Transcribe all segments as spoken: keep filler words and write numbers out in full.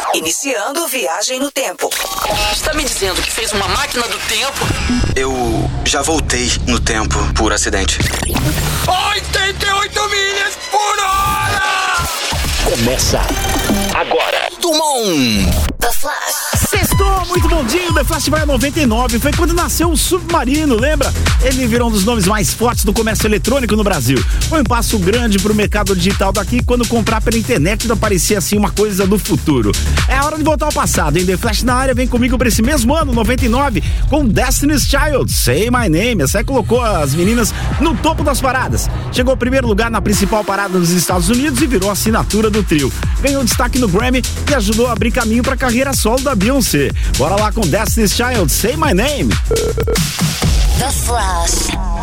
Iniciando viagem no tempo. Está me dizendo que fez uma máquina do tempo? Eu já voltei no tempo por acidente. oitenta e oito milhas por hora! Começa agora. Dumont! The Flash. Sextou, muito bom dia. O The Flash vai a noventa e nove. Foi quando nasceu o Submarino, lembra? Ele virou um dos nomes mais fortes do comércio eletrônico no Brasil. Foi um passo grande pro mercado digital daqui, quando comprar pela internet ainda parecia assim uma coisa do futuro. É hora de voltar ao passado, hein? The Flash na área, vem comigo pra esse mesmo ano, noventa e nove, com Destiny's Child, Say My Name. Essa aí colocou as meninas no topo das paradas. Chegou ao primeiro lugar na principal parada dos Estados Unidos e virou assinatura do trio. Ganhou destaque no Grammy e ajudou a abrir caminho pra carreira solo da Beyoncé. Bora lá com Destiny's Child, Say My Name. The Flash.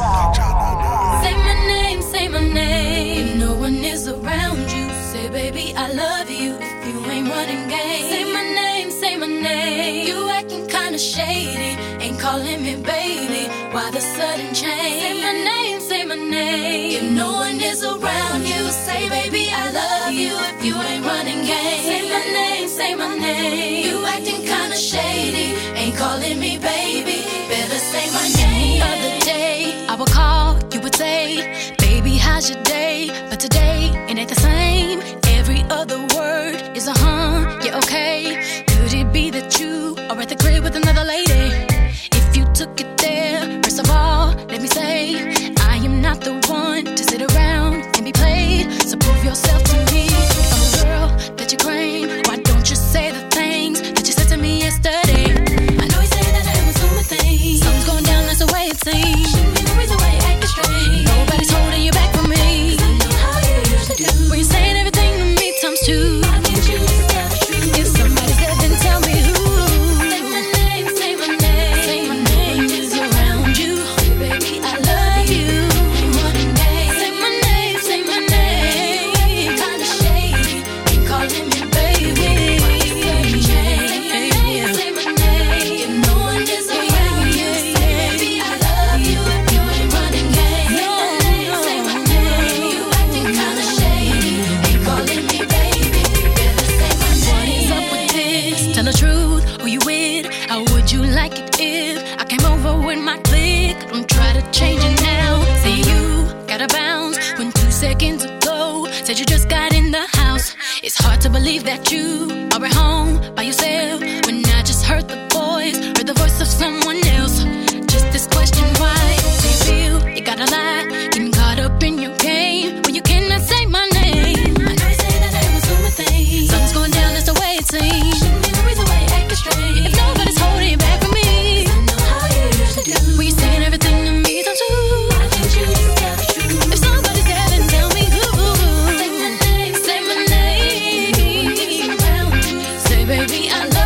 Say my name, say my name. If no one is around you, say baby I love you. If you ain't running game, say my name, say my name. You acting kinda shady, ain't calling me baby. Why the sudden change? Say my name, say my name. If no one is around you, say baby I love you. If you ain't running game, say my name, say my name. You acting kinda shady, ain't calling me baby. Better say my name. Other day I would call, you would say, baby how's your day? But today it ain't the same. Every other word is a huh, yeah okay. Could it be that you are at the crib with another lady? If you took it there, first of all, let me say, I am not the one to sit around and be played. So prove yourself to me. If I'm a girl that you claim, why don't you say the things that you said to me yesterday? I know you say that I was doing things. Something's going down, that's the way it seems. Shouldn't be the reason why you're acting strange. Nobody's holding you back from me. 'Cause I know how you usually do. When you're saying everything to me times two. Why can't you just tell the truth? If somebody's dead, then tell me who. Say my name, say my name. Say my name is around you. Say baby I love you. Ain't running game. Say my name, say my name. You acting kinda shady, ain't calling me baby. Why you sudden change? Say my name, say my name. If no one is around you, say baby I love you. If you ain't running game. Say my name, say my name. You acting kinda shady, ain't calling me baby. Better say my name. What is up with this? Tell the truth, who you with? How would you like it if I came over with my clique? Don't try to change it now. Say you gotta bounce when two seconds ago said you just got in the house. It's hard to believe that you are at home by yourself when I just heard the voice, heard the voice of someone else. Just this question, why do you feel you gotta lie? Getting caught up in your game when you cannot say my name. I know you say that I was doing things. Something's going down, that's the way it seems. Shouldn't be the reason why you're acting strange. If nobody's holding you back from me, 'cause I know how you usually do. When you're saying everything to me, don't you? Why can't you just tell the truth? If somebody's there, then tell me who. Say my name, say my name. Say baby I love you.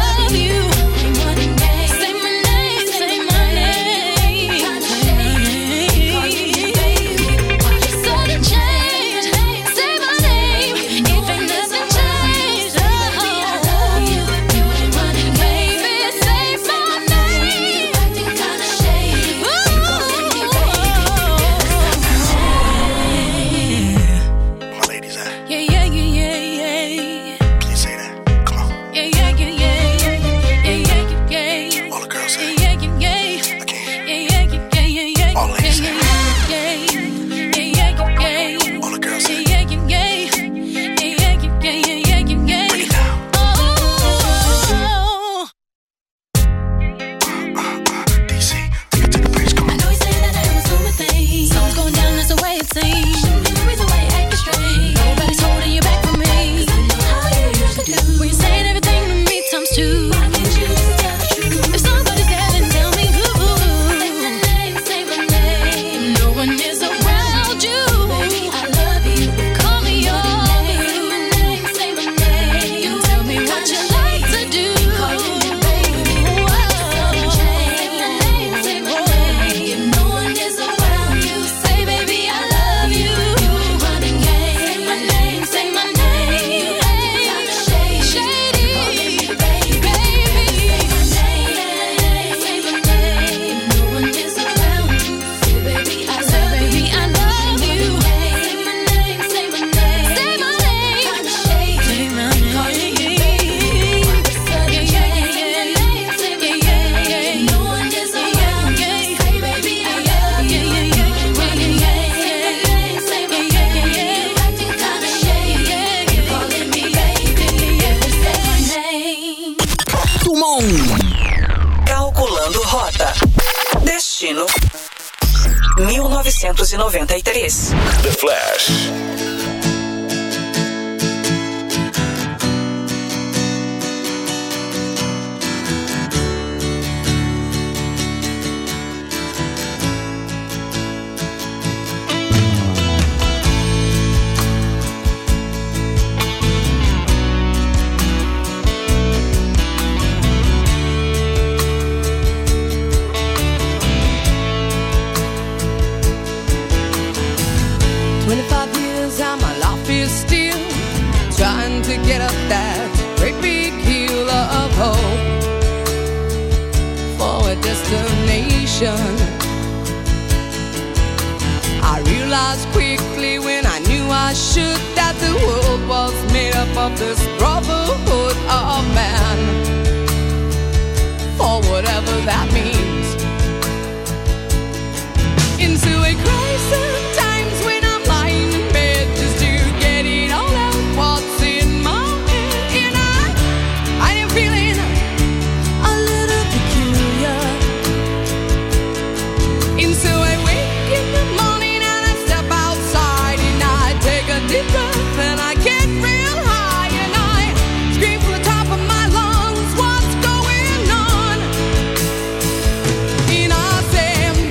novecentos e noventa e três. The Flash. twenty-five years and my life is still trying to get up that great big hill of hope for a destination. I realized quickly when I knew I should that the world was made up of this brotherhood of man, for whatever that means. Into a crisis times when I'm lying in bed just to get it all out what's in my head. And I, I am feeling a little peculiar. And so I wake in the morning and I step outside and I take a deep breath and I get real high and I scream from the top of my lungs, what's going on? And I say,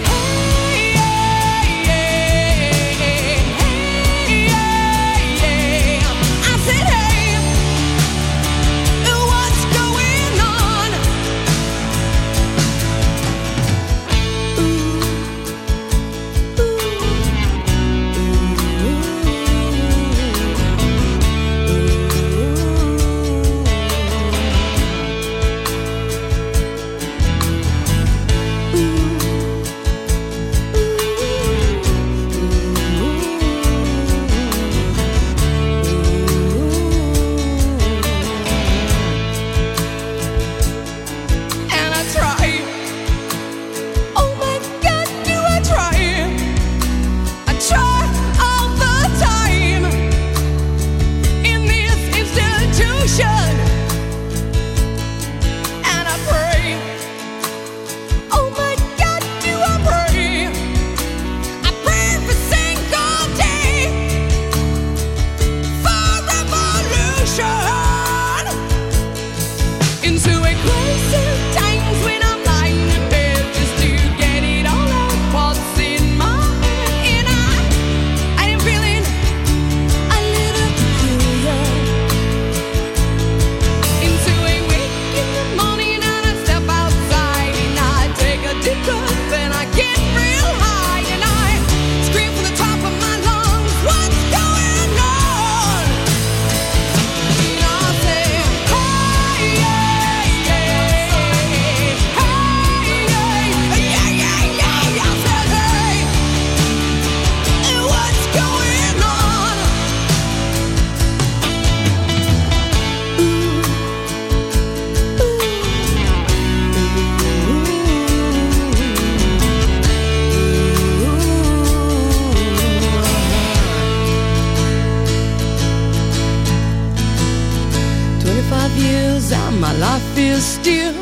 my life is still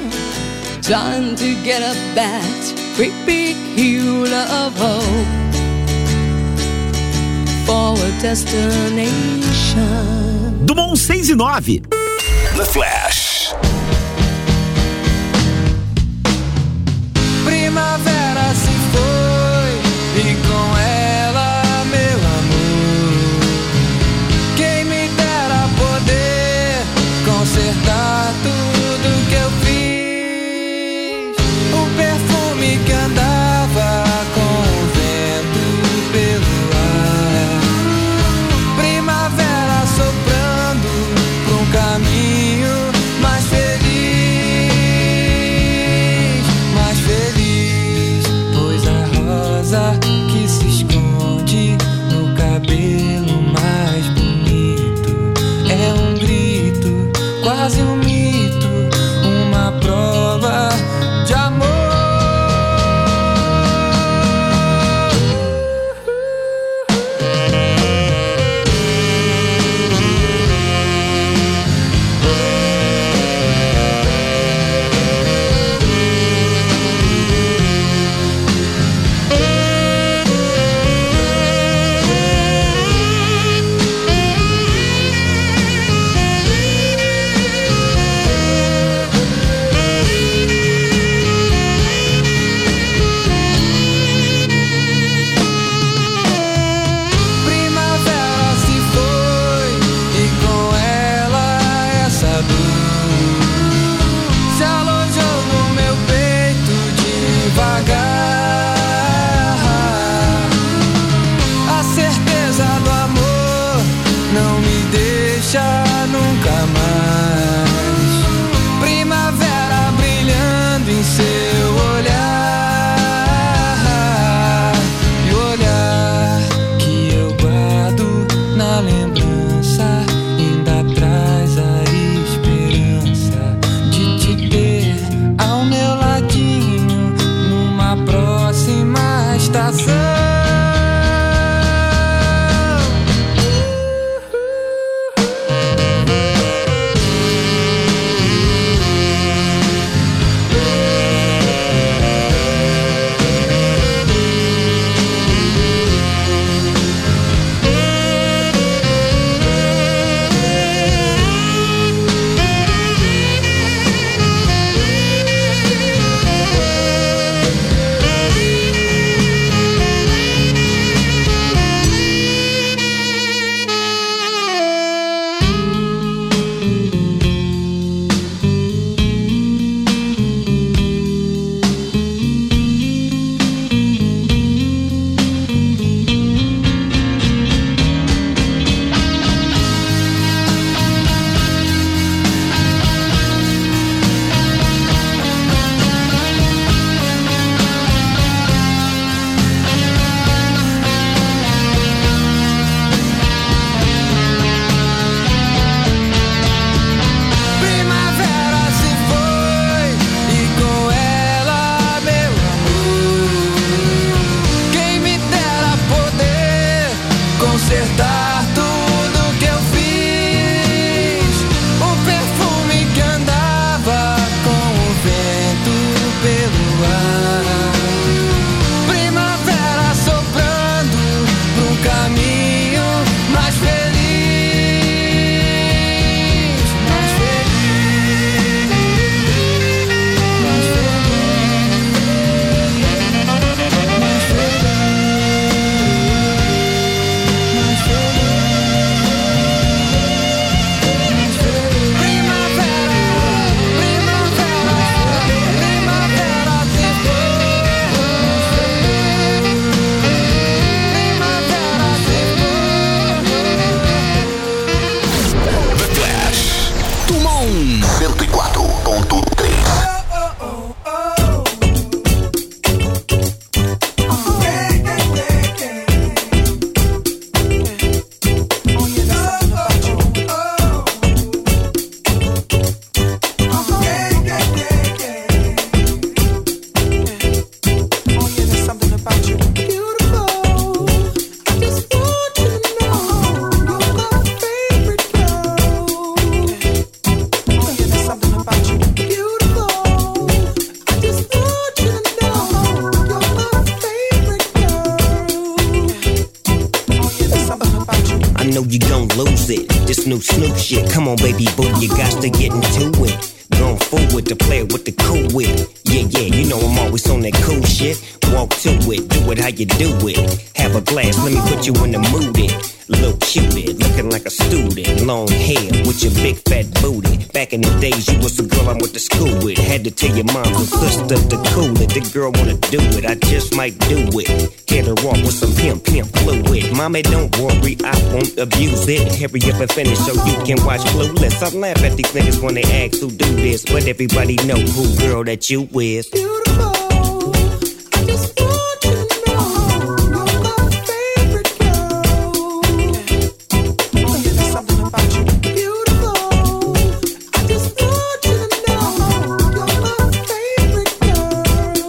trying to get up that great big hill of hope for a destination. Dumont seis e nove. The Flash. Primavera se foi e com ela meu amor. Quem me dera poder consertar tudo que eu fiz. O perfume que andava com o vento pelo ar. Primavera soprando pra um caminho mais feliz, mais feliz. Pois a rosa que se esconde no cabelo mais bonito é um grito, quase um mito, uma prova de amor. nunca mais. Primavera brilhando em seu olhar, e o olhar que eu guardo na lembrança ainda traz a esperança de te ter ao meu ladinho numa próxima estação. Consertar tudo que eu fiz, o perfume que andava com o vento pelo ar, primavera soprando pra um caminho mais feliz, mais feliz, mais cento e quatro ponto três. You gon' lose it. This new Snoop shit. Come on, baby boo, you got to get into it. Going forward to play with the cool wit. Yeah, yeah, you know I'm always on that cool shit. Walk to it, do it how you do it. Have a glass, let me put you in the mood. It. Little cutie, looking like a student. Long hair with your big fat booty. Back in the days, you was the girl I went to school with. Had to tell your mom and sister to cool it. The girl wanna do it, I just might do it. Get her off with some pimp, pimp fluid. Mommy, don't worry, I won't abuse it. Hurry up and finish so you can watch Clueless. I laugh at these niggas when they ask who do this, but everybody know who girl that you is. beautiful. I just want you to know you're my favorite girl. Oh, yeah, there's something about you. Beautiful. I just want you to know you're my favorite girl.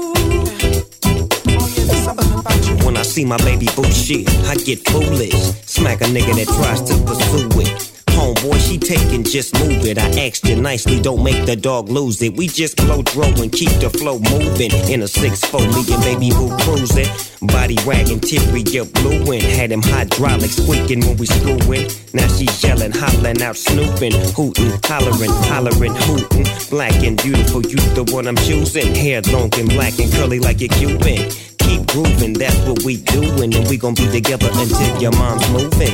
Oh, yeah, there's something about you. When I see my baby boo shit, I get foolish. Smack a nigga that tries to pursue it. Homeboy, she taking, just move it. I asked you nicely, don't make the dog lose it. We just blow throw and keep the flow moving. In a six four, me and baby boo cruising. Body wagging, teary up blueing. Had them hydraulics squeaking when we screwing. Now she yelling, hollering out, snooping, hooting, hollering, hollering, hooting. Black and beautiful, you the one I'm choosing. Hair long and black and curly like a Cuban. Keep grooving, that's what we doing, and we gon' be together until your mom's moving.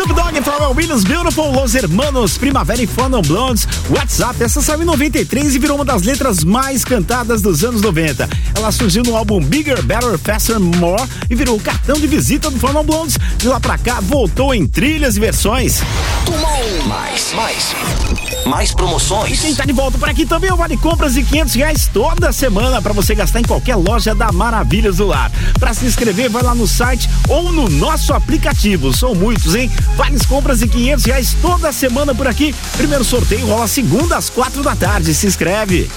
Snoop Dogg e Pharrell Williams, Beautiful, Los Hermanos, Primavera e Phantom Blondes, WhatsApp. Essa saiu em noventa e três e virou uma das letras mais cantadas dos anos noventa. Ela surgiu no álbum Bigger, Better, Faster, More e virou o cartão de visita do Phantom Blondes. De lá pra cá, voltou em trilhas e versões. Tumon. Mais, mais, mais promoções. E quem tá de volta por aqui também é o Vale Compras de quinhentos reais toda semana pra você gastar em qualquer loja da Maravilhas do Lar. Pra se inscrever, vai lá no site ou no nosso aplicativo. São muitos, hein? Vales Compras de quinhentos reais toda semana por aqui. Primeiro sorteio rola segunda às quatro da tarde. Se inscreve.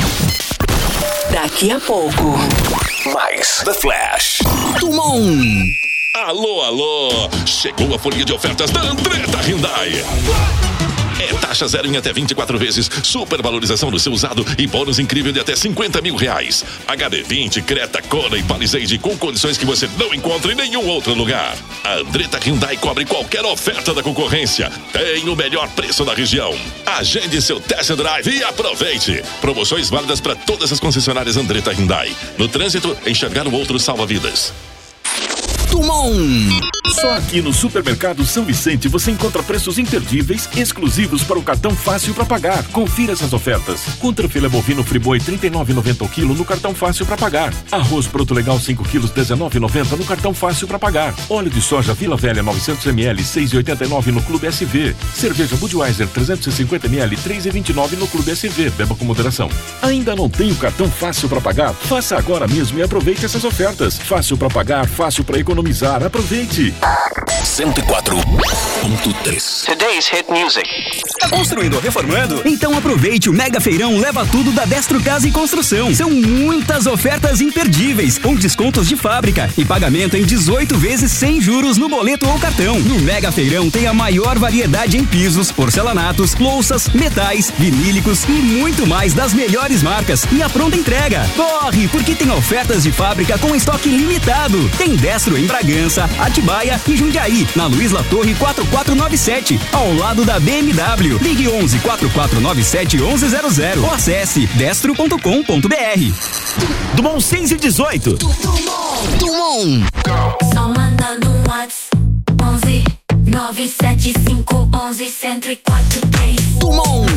Daqui a pouco. Mais The Flash. Tumon. Alô, alô! Chegou a folia de ofertas da Andretta Hyundai. É taxa zero em até vinte e quatro vezes, super valorização no seu usado e bônus incrível de até cinquenta mil reais. H D vinte, Creta, Kona e Palisade com condições que você não encontra em nenhum outro lugar. A Andretta Hyundai cobre qualquer oferta da concorrência. Tem o melhor preço da região. Agende seu test drive e aproveite. Promoções válidas para todas as concessionárias Andretta Hyundai. No trânsito, enxergar o outro salva vidas. Tumon. Só aqui no Supermercado São Vicente você encontra preços imperdíveis, exclusivos para o cartão Fácil para Pagar. Confira essas ofertas. Contrafilé bovino Friboi trinta e nove reais e noventa centavos o quilo no cartão Fácil para Pagar. Arroz Broto Legal cinco quilos dezenove reais e noventa centavos no cartão Fácil para Pagar. Óleo de soja Vila Velha novecentos mililitros seis reais e oitenta e nove centavos no Clube S V. Cerveja Budweiser trezentos e cinquenta mililitros três reais e vinte e nove centavos no Clube S V. Beba com moderação. Ainda não tem o cartão Fácil para Pagar? Faça agora mesmo e aproveite essas ofertas. Fácil para pagar, fácil para economizar. Aproveite. cento e quatro ponto três. Today's hit music. Tá construindo ou reformando? Então aproveite o Mega Feirão Leva Tudo da Destro Casa e Construção. São muitas ofertas imperdíveis, com descontos de fábrica e pagamento em dezoito vezes sem juros no boleto ou cartão. No Mega Feirão tem a maior variedade em pisos, porcelanatos, louças, metais, vinílicos e muito mais das melhores marcas e a pronta entrega. Corre, porque tem ofertas de fábrica com estoque limitado. Tem Destro em Bragança, Atibaia e Jundiaí, na Luiz Latorre quatro quatro nove sete, ao lado da B M W. Ligue onze, quatro quatro nove sete, onze zero zero ou acesse destro ponto com ponto b r. Dumont seis e dezoito. Tumon. Só mandando um WhatsApp. onze nove sete cinco onze cento e quatro três. Tumon.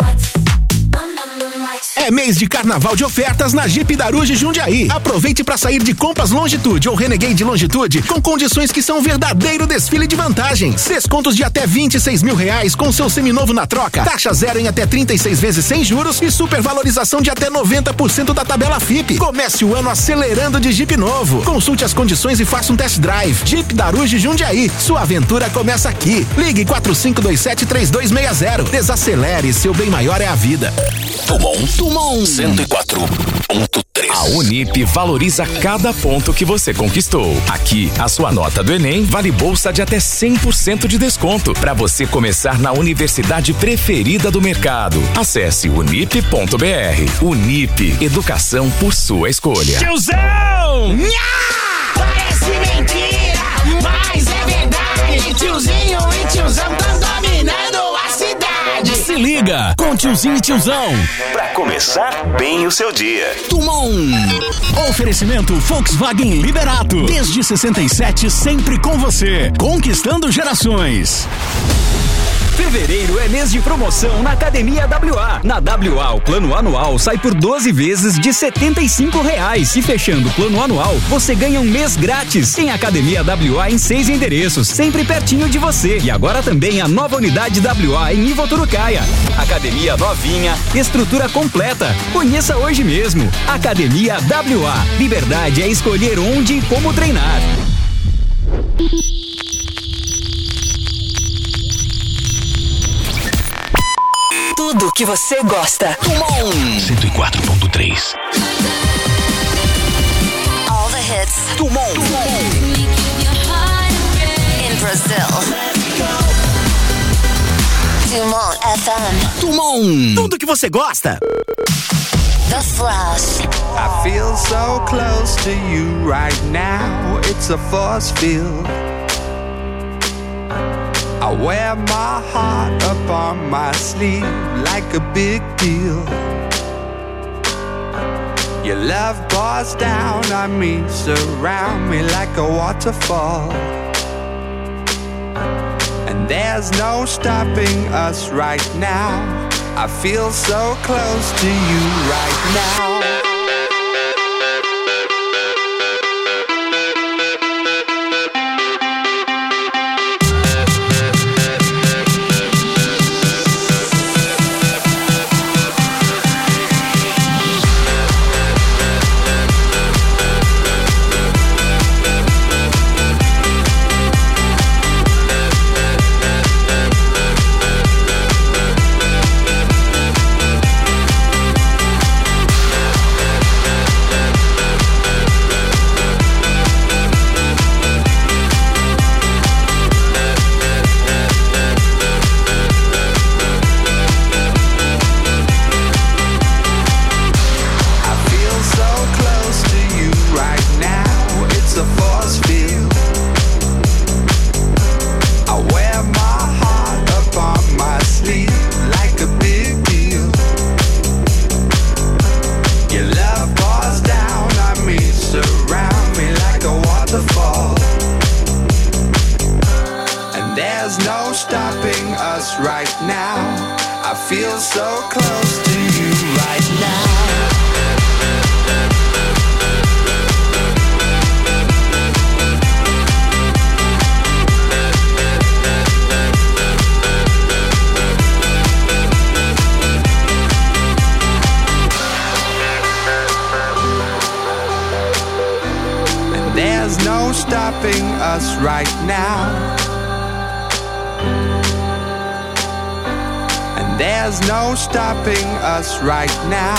É mês de carnaval de ofertas na Jeep Daruge Jundiaí. Aproveite para sair de compras Longitude ou Renegade Longitude com condições que são um verdadeiro desfile de vantagens. Descontos de até vinte e seis mil reais com seu seminovo na troca. Taxa zero em até trinta e seis vezes sem juros e supervalorização de até noventa por cento da tabela F I P. Comece o ano acelerando de Jeep novo. Consulte as condições e faça um test drive. Jeep Daruge Jundiaí. Sua aventura começa aqui. Ligue quatro cinco dois sete, três dois seis zero. Desacelere, seu bem maior é a vida. Tumon. Tumon. cento e quatro ponto três. A Unip valoriza cada ponto que você conquistou. Aqui, a sua nota do Enem vale bolsa de até cem por cento de desconto para você começar na universidade preferida do mercado. Acesse unip ponto b r. Unip, educação por sua escolha. Tiozão! Nha! Parece mentira, mas é verdade. Tiozinho e tiozão tão dominando a cidade. Se liga com Tiozinho e Tiozão. Pra começar bem o seu dia. Tumon. Oferecimento Volkswagen Liberato. Desde sessenta e sete, sempre com você. Conquistando gerações. Fevereiro é mês de promoção na Academia W A. Na W A, o plano anual sai por doze vezes de setenta e cinco reais. E fechando o plano anual, você ganha um mês grátis. Tem Academia W A em seis endereços, sempre pertinho de você. E agora também a nova unidade W A em Ivoturucaia. Academia novinha, estrutura completa. Conheça hoje mesmo. Academia W A. Liberdade é escolher onde e como treinar. Tudo que você gosta. Tumon. cento e quatro ponto três. All the hits. Tumon. In Brazil. Tumon F M. Tumon. Tudo que você gosta. The Flash. I feel so close to you right now. It's a force field. I wear my heart up on my sleeve like a big deal. Your love pours down on me, surround me like a waterfall. And there's no stopping us right now. I feel so close to you right now. Right now,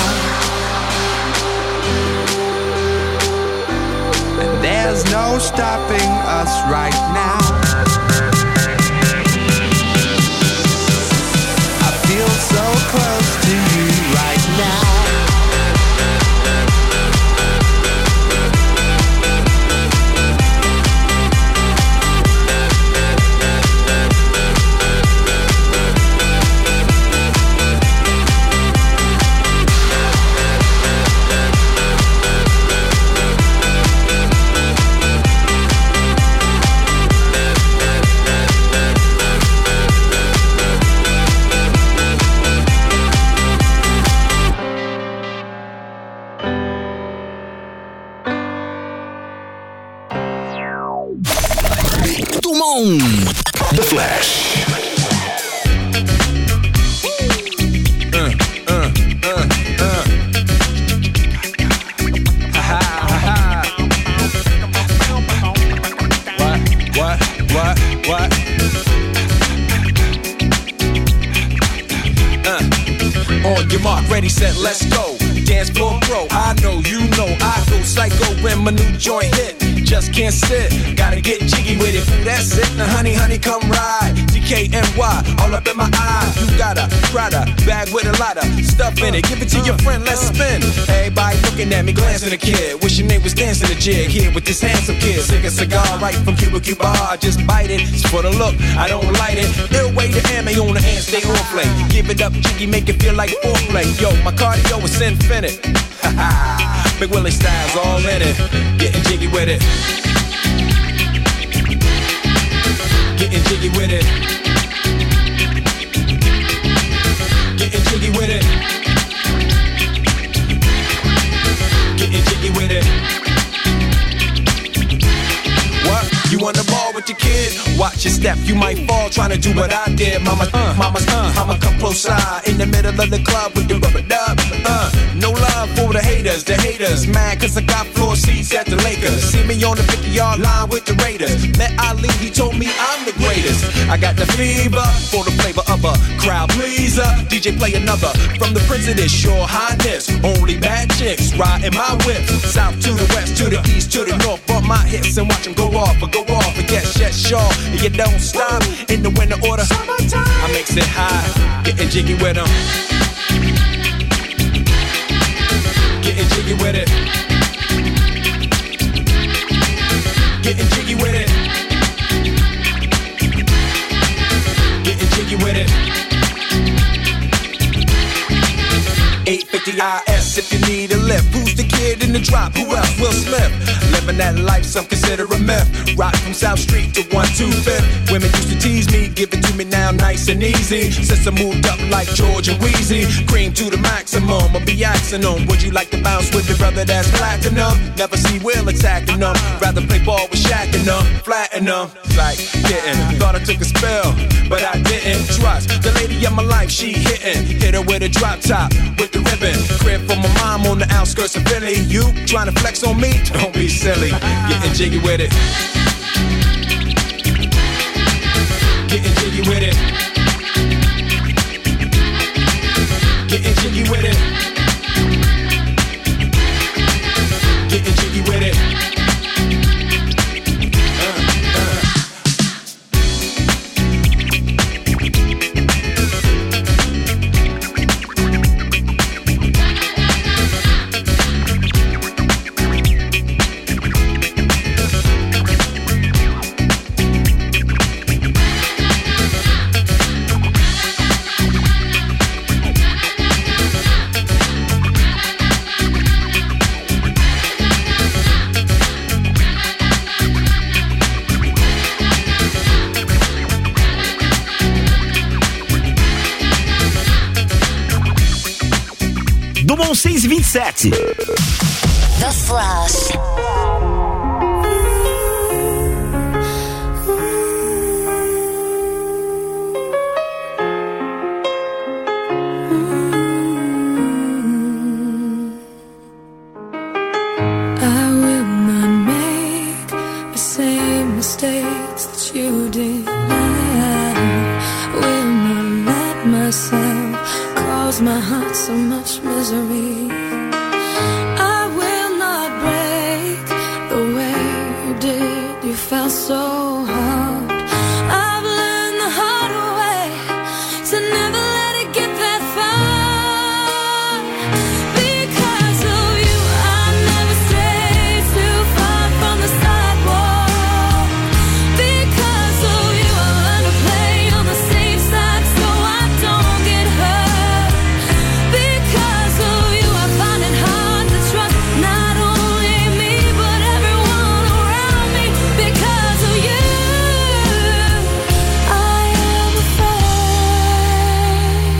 and there's no stopping us right now. I feel so close to you right now. The Flash. Uh, uh, uh, uh. Ha ha ha. What, what, what, what? Uh. On your mark, ready, set, let's go. Dance floor pro, I know, you know, I go psycho when my new joint hit. Just can't sit, gotta get jiggy with it. Ooh, that's it, now honey, honey, come ride. D K N Y, all up in my eye. You got a Prada bag with a lot of stuff in it. Give it to your friend, let's spin. Everybody looking at me, glancing at the kid. Wishing they was dancing a jig here with this handsome kid. Sick a cigar right from Cuba Cuba. I just bite it, it's for the look, I don't light it. Ill way to ammo on the hand, stay on play. Give it up, jiggy, make it feel like foreplay. Yo, my cardio is infinite. Ha ha. Big Willie style's all in it. Getting jiggy with it. Getting jiggy with it. Getting jiggy with it. Getting jiggy with it. What? You on the ball with your kid? Watch your step, you might fall trying to do what I did. Mama, uh, mama's, uh, I'ma come close side in the middle of the club with the rubber dub. Uh, no love for the haters, the haters mad cause I got floor seats at the Lakers. See me on the fifty-yard line with the Raiders. Met Ali, he told me I'm the greatest. I got the fever for the flavor of a crowd pleaser. D J play another from the president's your highness. Only bad chicks riding my whip. South to the west, to the east, to the north. Bump my hips and watch them go off or go off and get shut short. You don't stop in the winter order. I makes it high, getting jiggy with them. Getting jiggy with it. Getting jiggy with it. Getting jiggy with it. eight fifty I S us if you need a lift. Who's the kid in the drop? Who else? Will Smith. Living that life, some consider a myth. Rock from South Street to one two fifth. Women used to tease me, give it to me now nice and easy. Since I moved up like George and Wheezy, cream to the maximum. I'll be asking them, would you like to bounce with your brother that's platinum? Never see Will attacking them. Rather play ball with Shaq and them, flatten them. Like getting, thought I took a spell, but I didn't trust the lady of my life. She hitting, hit her with a drop top with the ribbon. Crib for my mom on the outskirts of Philly. You trying to flex on me? Don't be silly. Getting jiggy with it. Getting jiggy with it. Getting jiggy with it. Getting jiggy with it. Do seis e vinte e sete. The Flash. I will not make the same mistakes that you did. I will not let myself cause my heart so much misery. I will not break the way you did. You felt so hard. I've learned the hard way to never let it get that far. Because of you, I never strayed too far from the sidewalk. Because of you, I learned to play on the safe side so I don't get hurt. Because of you, I find it hard to trust not only me but everyone around me. Because of you, I am afraid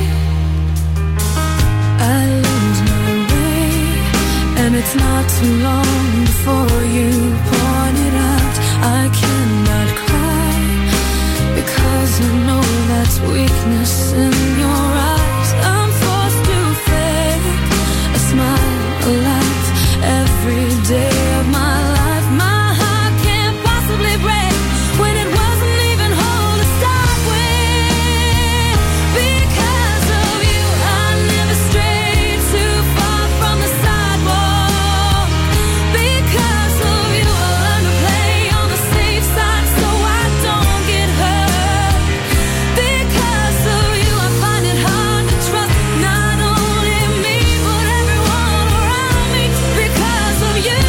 I lose my way, and it's not too long before you point it out. I cannot cry because I know that's weakness in your eyes. I'm forced to fake a smile, a laugh every day of my life. My heart can't possibly break when it wasn't even whole to start with. Because of you, I never strayed too far from the sidewalk. Because of you, I learned to play on the safe side so I don't get hurt. Because of you, I find it hard to trust not only me but everyone around me. Because of you,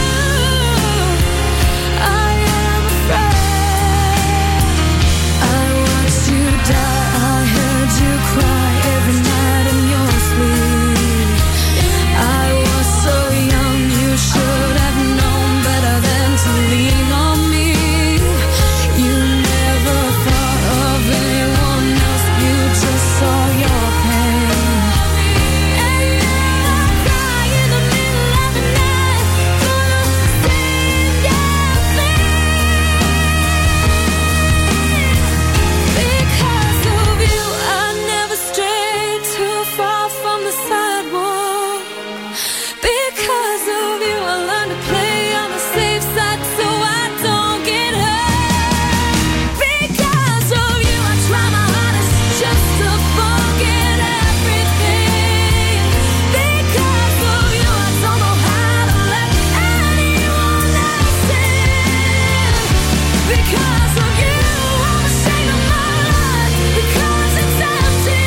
I am afraid. I watched you die, I heard you cry every night in your sleep. I was so young, you should have known better than to lean on me. You never thought of anyone else, you just saw your pain. And now I cry in the middle of the night, gonna sing your thing. Because of you, I never strayed too far from the sidewalk. Because of you, I learned to play on the safe side so I don't get hurt. Because of you, I try my hardest just to forget everything. Because of you, I don't know how to let anyone else in. Because of you, I'm ashamed of my life because it's empty.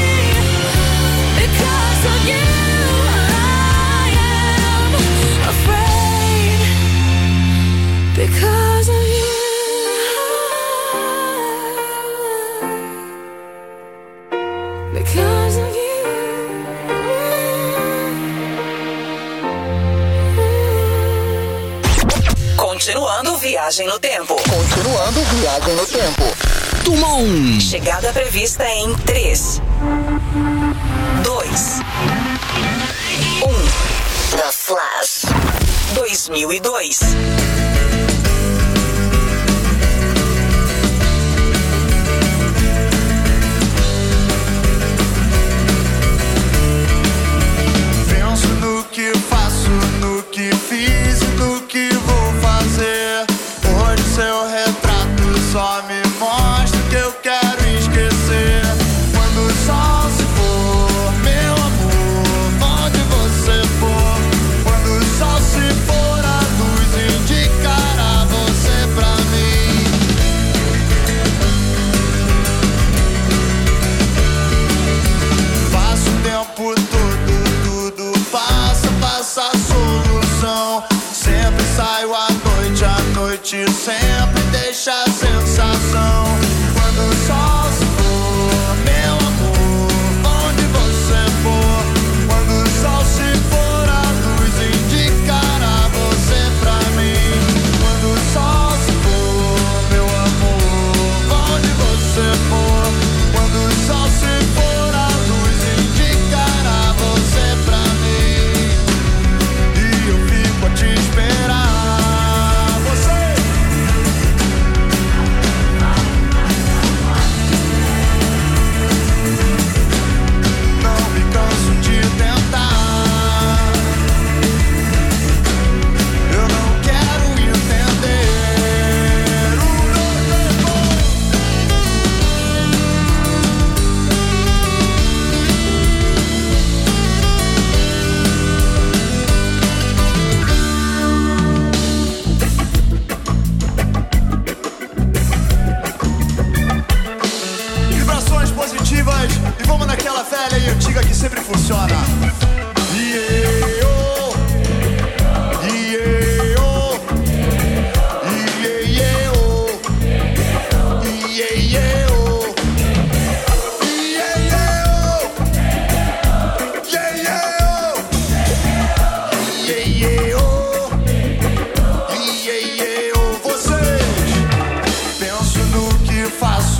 Because of you, I am afraid. Because of you, because of you. Viagem no tempo. Continuando viagem no tempo. Dumont. Chegada prevista em três, dois, um. The Flash. dois mil e dois. Penso no que faço, no que fiz e no que vou fazer. Hoje seu retrato só me mostra o que eu quero esquecer. Quando o sol se for, meu amor, onde você for. Quando o sol se for, a luz indicará você pra mim. Passo o tempo todo, tudo passa, passa a solução. Sempre saio à noite, à noite sempre deixa a sensação. Quando o sol se for, meu amor, onde você for. Quando o sol se for, a luz indicará você pra mim. Quando o sol se for, meu amor, onde você for. Quando o sol se for, a luz indicará você pra mim. E eu fico a te esperar. Você não me canso de tentar. Eu não quero entender o meu temor. Vibrações positivas e vamos naquela velha e antiga que sempre funciona. Yeah, oh. Yeah, oh. Yeah, yeah, oh. Yeah, yeah, oh. Yeah, yeah, oh. Yeah, yeah, oh. Yeah, yeah, oh. Yeah, yeah, oh. Vocês, penso no que faço.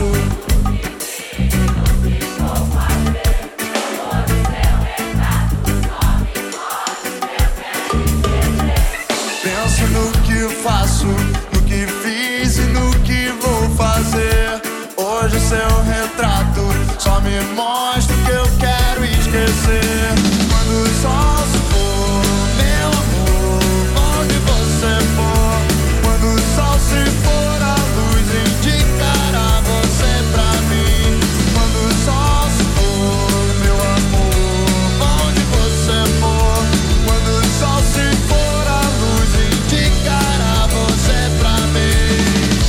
Penso no que faço, no que fiz e no que vou fazer. Hoje seu retrato só me mostra o que eu quero esquecer. Quando o sol se for, meu amor, onde você for. Quando o sol se for, a luz indicará você pra mim. Quando o sol se for, meu amor, onde você for. Quando o sol se for, a luz indicará você pra mim.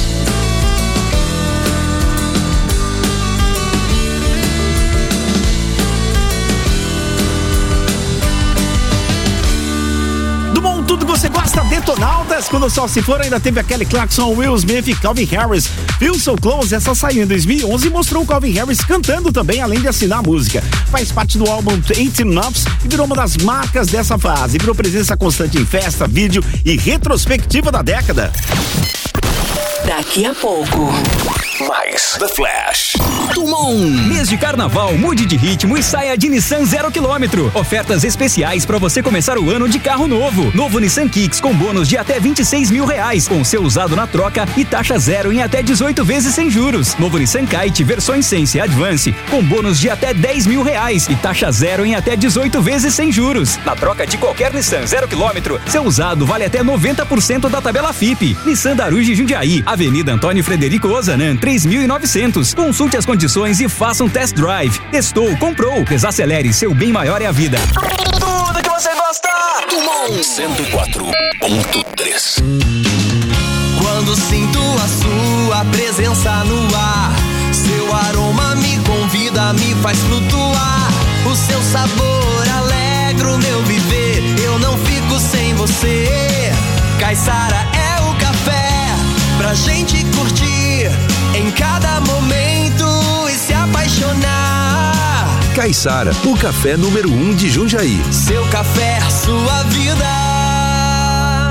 Dumont, tudo que você gosta, Detonautas. Quando o sol se for, ainda teve aquele Clarkson, Will Smith e Calvin Harris. Feel So Close, essa saiu em dois mil e onze e mostrou o Calvin Harris cantando também, além de assinar a música. Faz parte do álbum eighteen Knobs e virou uma das marcas dessa fase. Virou presença constante em festa, vídeo e retrospectiva da década. Daqui a pouco, Mais The Flash. Dumont. Mês de carnaval, mude de ritmo e saia de Nissan zero quilômetro. Ofertas especiais para você começar o ano de carro novo. Novo Nissan Kicks com bônus de até vinte e seis mil reais, com seu usado na troca e taxa zero em até dezoito vezes sem juros. Novo Nissan Kite versões Sense e Advance com bônus de até dez mil reais e taxa zero em até dezoito vezes sem juros. Na troca de qualquer Nissan zero quilômetro, seu usado vale até noventa por cento da tabela F I P. Nissan Daruge Jundiaí, Avenida Antônio Frederico Ozanam, três mil e novecentos. Consulte as condições e faça um test drive. Testou, comprou. Desacelere, seu bem maior é a vida. tudo que você gosta. Dumont cento e quatro ponto três. Quando sinto a sua presença no ar, seu aroma me convida, me faz flutuar. O seu sabor alegra o meu viver, eu não fico sem você. Caiçara é o café pra gente curtir em cada momento e se apaixonar. Caiçara, o café número um de Jundiaí. Seu café, sua vida.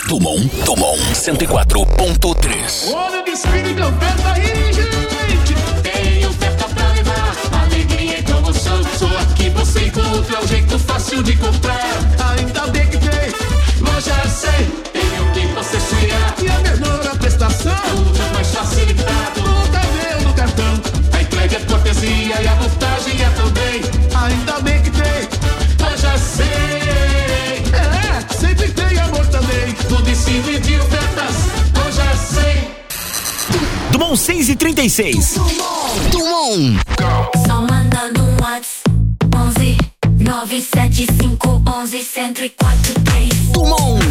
Tumon, Tumon cento e quatro ponto três. Olha o desfile de oferta aí, gente! Tem oferta pra levar, alegria e promoção. Só aqui você encontra o jeito fácil de comprar. Ainda bem que tem Loja cem, tem o que você sonhar. E a menor prestação, tudo mais facilitado. Nunca veio no cartão. A entrega é cortesia e a montagem é também. Ainda bem que tem Loja cem. É, sempre tem amor também. Tudo em cima de ofertas. Loja cem. Dumont seis e trinta e seis. Dumont. Só mandando um WhatsApp. onze nove sete cinco onze cento e quatro três. Dumont.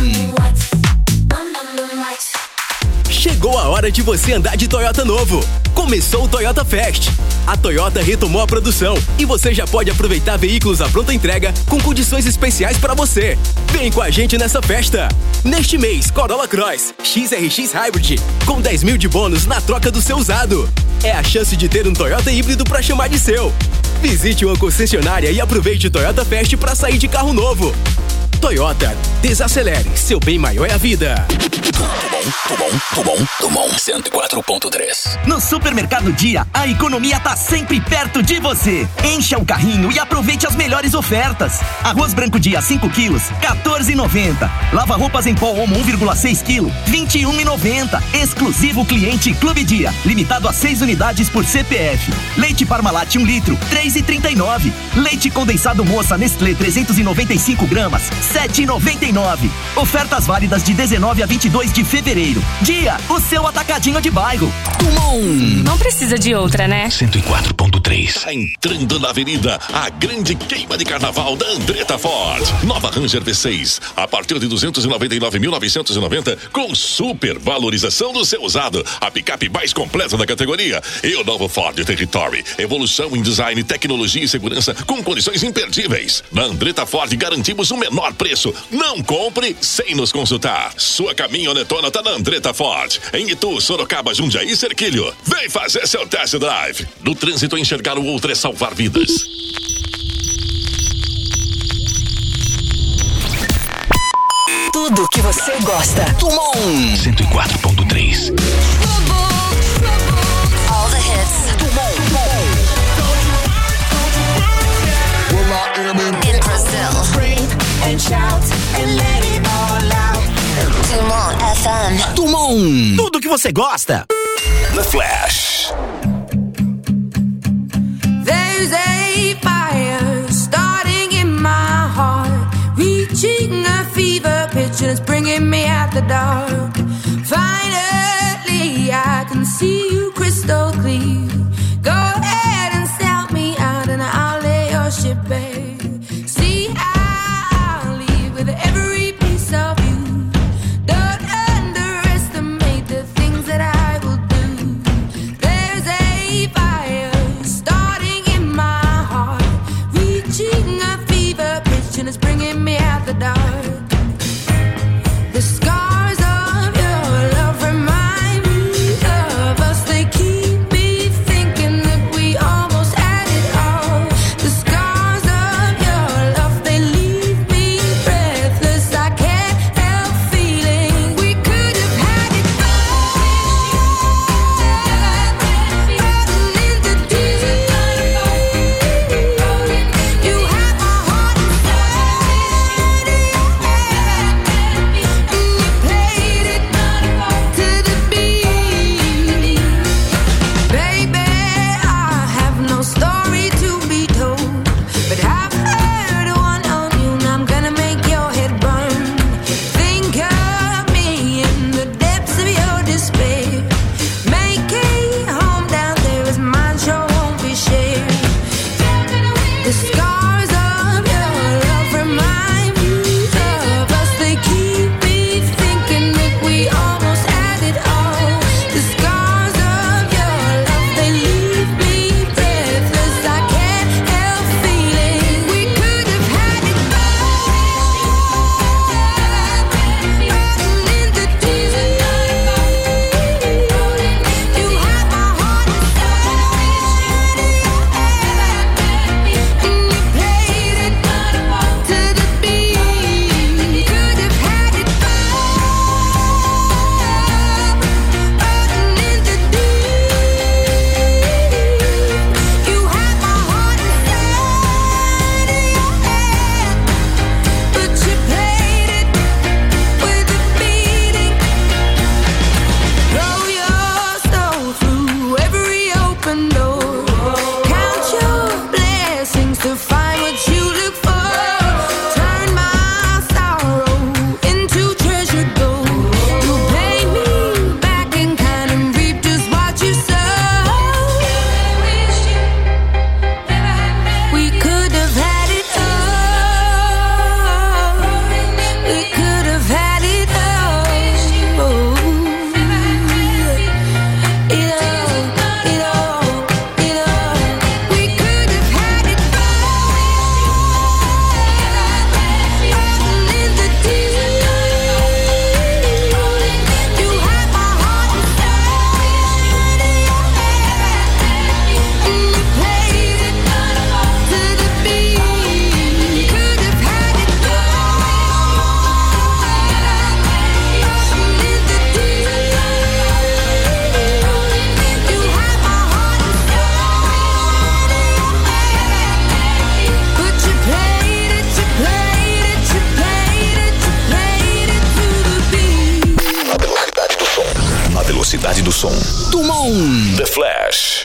Chegou a hora de você andar de Toyota novo. Começou o Toyota Fest. A Toyota retomou a produção e você já pode aproveitar veículos à pronta entrega com condições especiais para você. Vem com a gente nessa festa. Neste mês, Corolla Cross X R X Hybrid com dez mil de bônus na troca do seu usado. É a chance de ter um Toyota híbrido para chamar de seu. Visite uma concessionária e aproveite o Toyota Fest para sair de carro novo. Toyota, desacelere, seu bem maior é a vida. Tumon, Tumon, Tumon cento e quatro ponto três. No Supermercado Dia, a economia tá sempre perto de você. Encha o carrinho e aproveite as melhores ofertas. Arroz branco Dia cinco quilos, quatorze e noventa. Lava roupas em pó Omo um vírgula seis quilo, vinte e um e noventa. Exclusivo cliente Clube Dia, limitado a seis unidades por C P F. Leite Parmalat um litro, três e trinta e nove. Leite condensado Moça Nestlé trezentos e noventa e cinco gramas, sete e noventa e nove. Ofertas válidas de dezenove a vinte e dois de fevereiro. Dia, o seu atacadinho de bairro. Tumon. Não precisa de outra, né? cento e quatro ponto três. Tá entrando na avenida a grande queima de carnaval da Andretta Ford. Nova Ranger V seis, a partir de duzentos e noventa e nove mil novecentos e noventa, com super valorização do seu usado. A picape mais completa da categoria. E o novo Ford Territory. Evolução em design, tecnologia e segurança com condições imperdíveis. Na Andretta Ford garantimos o menor preço. Não compre sem nos consultar. Sua caminhonetona tá na Andretta Ford. Em Itu, Sorocaba, Jundiaí e Cerquilho. Vem fazer seu test drive. No trânsito, enxergar o outro é salvar vidas. Tudo que você gosta. Tumon cento e quatro ponto três. All the hits. In Brazil. Scream and shout and let it all out. Dumont F M. Dumont. Tudo que você gosta. The Flash. There's a fire starting in my heart, reaching a fever pitch and it's bringing me out the dark. Finally, I can see you crystal clear. Go ahead and sell me out and I'll lay your ship bare. See, I'll leave with every piece of you. Don't underestimate the things that I will do. There's a fire starting in my heart, reaching a fever pitch and it's bringing me out the dark. The scars of your love remind me of us com The Flash.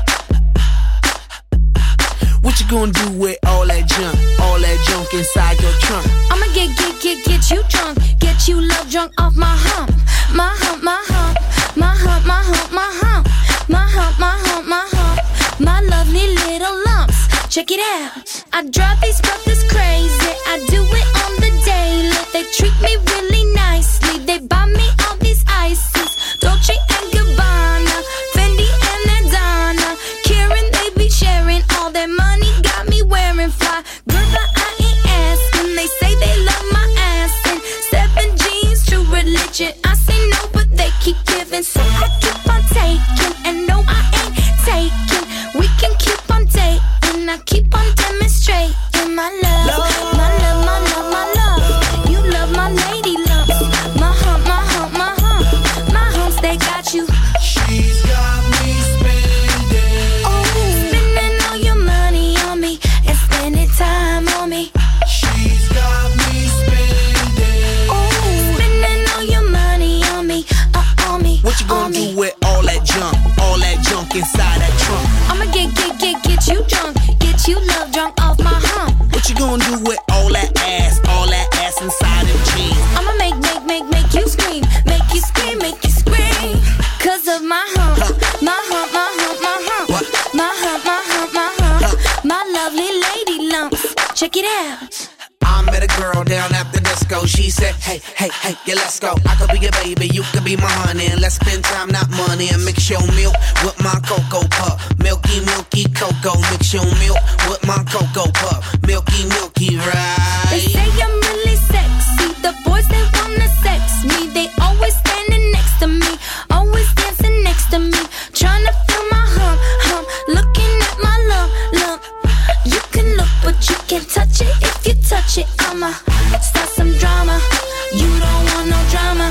What you gonna do with all that junk, all that junk inside your trunk? I'ma get, get, get, get you drunk, get you love drunk off my hump, my hump, my hump, my hump, my hump, my hump, my hump, my hump, my hump, my lovely little lumps. Check it out. I drive these brothers crazy. I do it on the daily. They treat me really nicely. They buy me all these ices, Dolce and Gabbana, Fendi and Adana. Karen, they be sharing all their money. Got me wearing fly. Girl, but I ain't asking. They say they love my ass and seven jeans, true religion. I say no, but they keep giving, so I keep on taking. And no, I ain't taking. We can keep on dating. I keep on demonstrating my love, my love, my love, my love. You love my lady lumps, my hump, my hump, my hump, my humps. They got you. She's got me spending, oh, spending all your money on me and spending time on me. She's got me spending, oh, spending all your money on me, uh, on me. What you gonna do with all that junk, all that junk inside that trunk? I'ma get, get, get, get you drunk. You love drunk off my hump. What you gonna do with all that ass, all that ass inside them jeans? I'ma make, make, make, make you scream, make you scream, make you scream. Cause of my hump, huh. my hump, my hump, my hump, what? my hump, my hump, my hump, huh. my lovely lady lumps. Check it out. I met a girl down at the disco. She said, hey, hey, hey, yeah, let's go. I could be your baby, you could be my honey. And let's spend time, not money. And mix your milk with my cocoa pup. Milky, milky cocoa. Mix your milk with my cocoa pup. Milky, milky, right? They say I'm really sexy. The boys, they wanna sex me. They always standing next to me. Always dancing next to me. Trying to feel my hump, hump. Looking at my lump, lump. You can look, but you can't touch it. If you touch it, I'ma start some drama. You don't want no drama.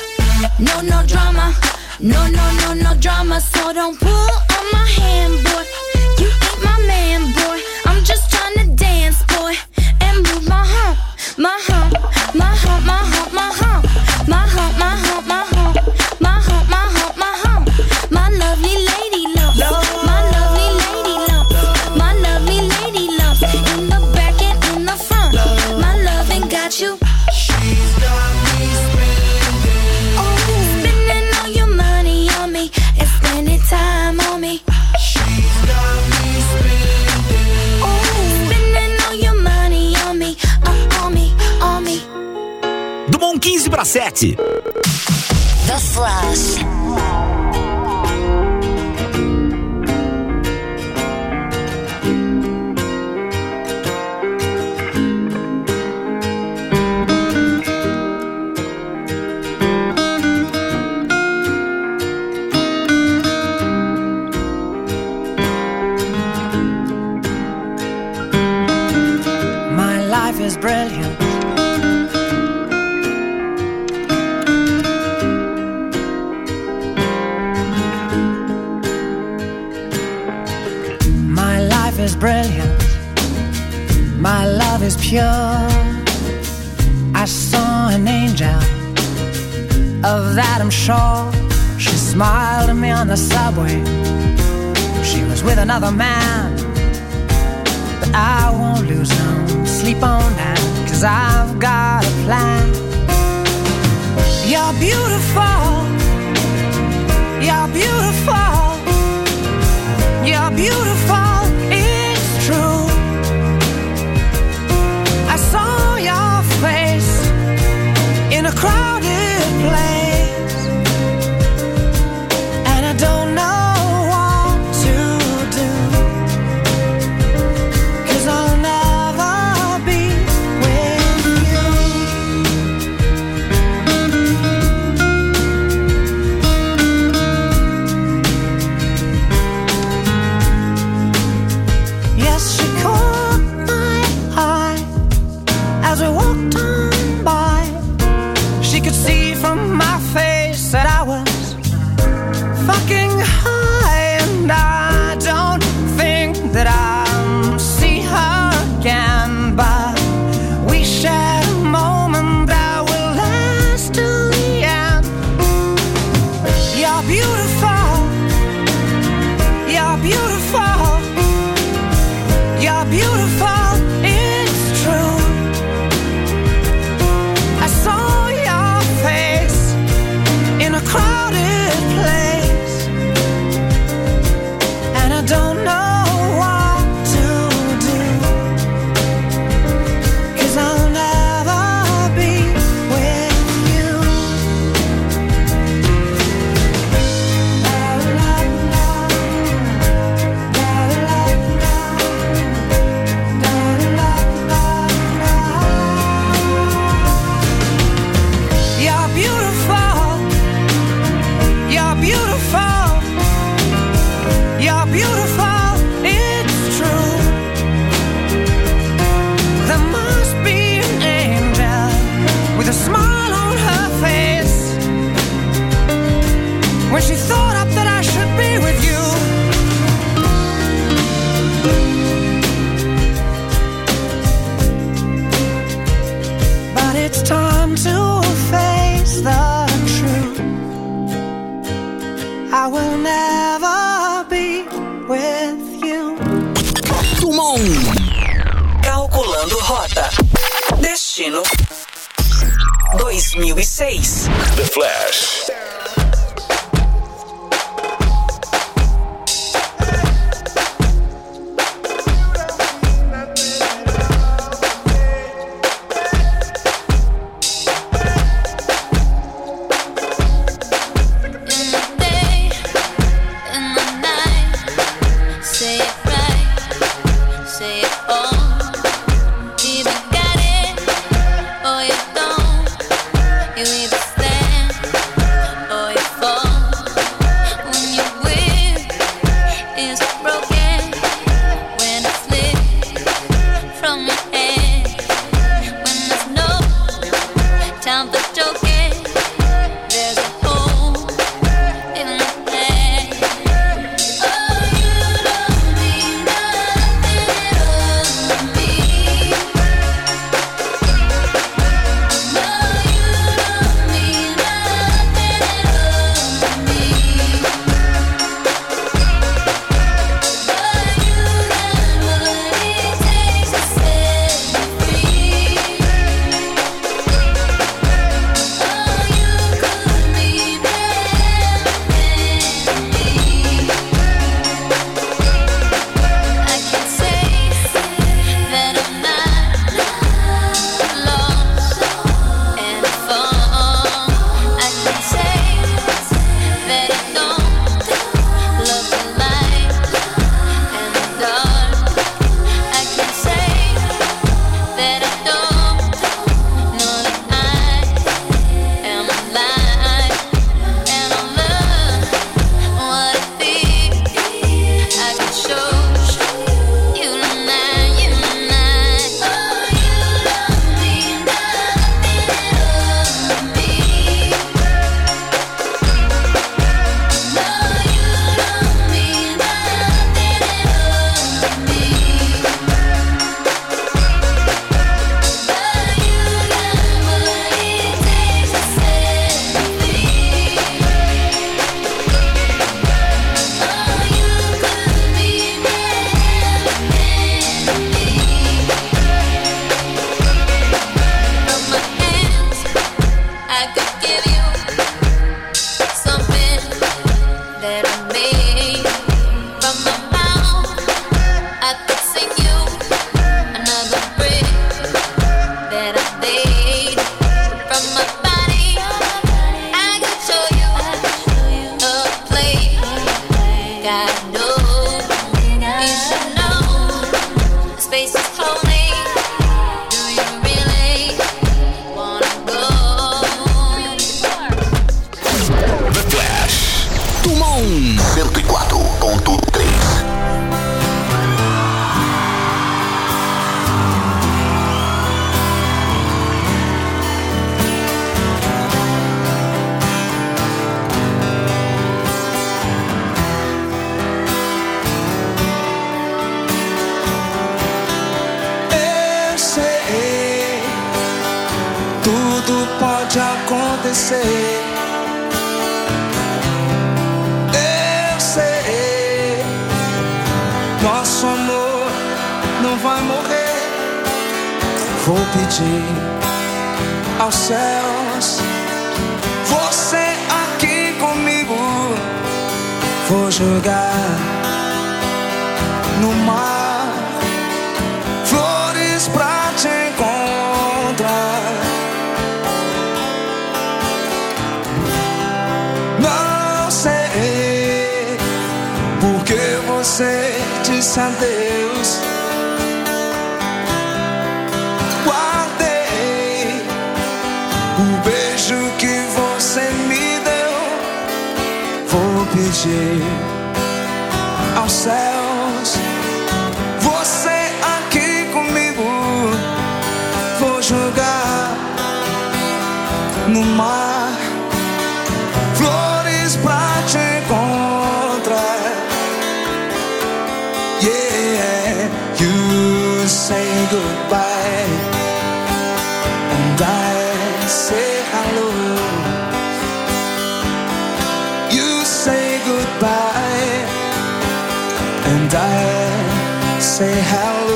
No, no drama. No, no, no, no drama. So don't pull on my hand, boy. You ain't my man, boy. I'm just trying to dance, boy. And move my hump, my hump, my hump, my hump, my hump. My hump, my hump, my hump. My hump, my hump, my hump. My lovely lady lumps. My lovely lady lumps. My lovely lady lumps. In the back and in the front. My loving got you. She's got me spending, oh, spending all your money on me and spending time on me. She's got me spending, oh, spending all your money on me, uh, on me, on me. Do Bom quinze para sete. The Flash. My life is brilliant. My life is brilliant. My love is pure. I saw an angel, of that I'm sure. She smiled at me on the subway. She was with another man, but I won't lose no sleep on that, 'cause I've got a plan. You're beautiful. You're beautiful. You're beautiful, it's true. I saw your face in a crowded place, and I don't know what to do, 'cause I'll never be with you. On. Calculando rota. Destino dois mil e seis. The Flash. cento e quatro ponto três. Eu sei, tudo pode acontecer. Nosso amor não vai morrer. Vou pedir aos céus, você aqui comigo. Vou jogar no mar flores pra te encontrar. Não sei porque você disse adeus. Guardei o beijo que você me deu. Vou pedir aos céus, você aqui comigo. Vou jogar no mar flores pra te encontrar. Yeah, you say goodbye and I say hello. You say goodbye and I say hello.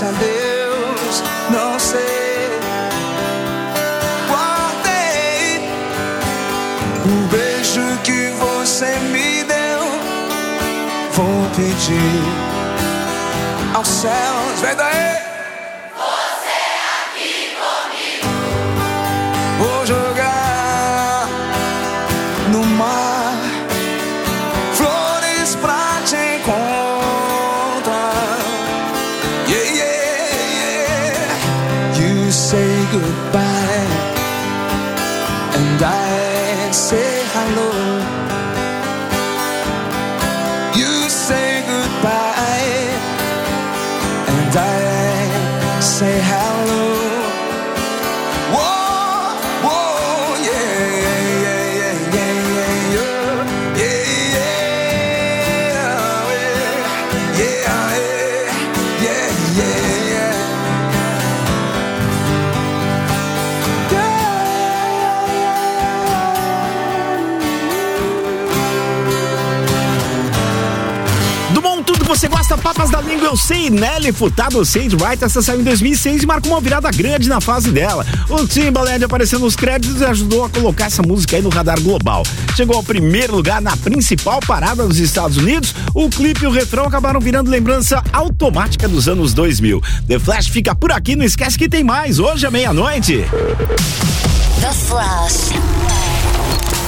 a Deus, não sei. Guardei o beijo que você me deu. Vou pedir aos céus, vem daí. Você aqui comigo. Vou jogar no mar flores pra te encontrar. Yeah, yeah, yeah. You say goodbye and I say hello. You say goodbye and I say hello. Whoa, whoa, yeah, yeah, yeah, yeah, yeah, yeah, yeah, yeah, yeah, yeah, yeah, yeah. Dumont, tudo que você gosta, papas da língua, eu sei. Nelly Furtado, Sage Right, essa saiu em dois mil e seis e marcou uma virada grande na fase dela. O Timbaland apareceu nos créditos e ajudou a colocar essa música aí no radar global. Chegou ao primeiro lugar na principal parada dos Estados Unidos. O clipe e o refrão acabaram virando lembrança automática dos anos dois mil. The Flash fica por aqui, não esquece que tem mais, hoje à meia-noite. The Flash.